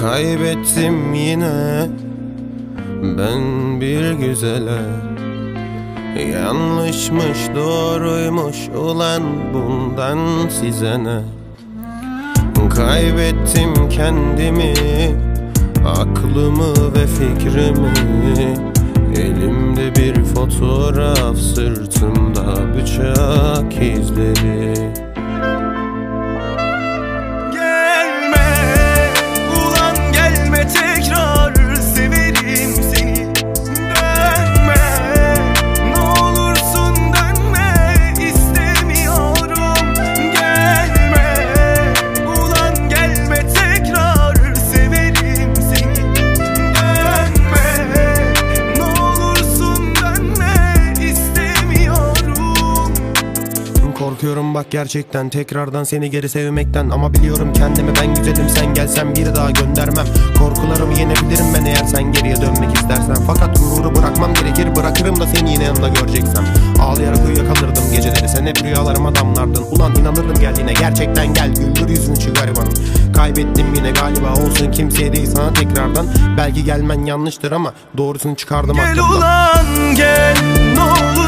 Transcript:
Kaybettim yine ben bir güzele. Yanlışmış doğruymuş ulan bundan size ne? Kaybettim kendimi, aklımı ve fikrimi. Elimde bir fotoğraf, sırtımda bıçak izleri. Korkuyorum bak gerçekten tekrardan seni geri sevmekten. Ama biliyorum kendimi, ben güzelim, sen gelsen bir daha göndermem. Korkularımı yenebilirim ben eğer sen geriye dönmek istersen. Fakat gururu bırakmam gerekir, bırakırım da seni yine yanında göreceksem. Ağlayarak uyuyakalırdım geceleri, sen hep rüyalarıma damlardın. Ulan inanırdım geldiğine, gerçekten gel, güldür yüzünü şu garibanın. Kaybettim yine galiba, olsun kimseye değil sana tekrardan. Belki gelmen yanlıştır ama doğrusunu çıkardım aklımdan. Gel ulan gel, ne olur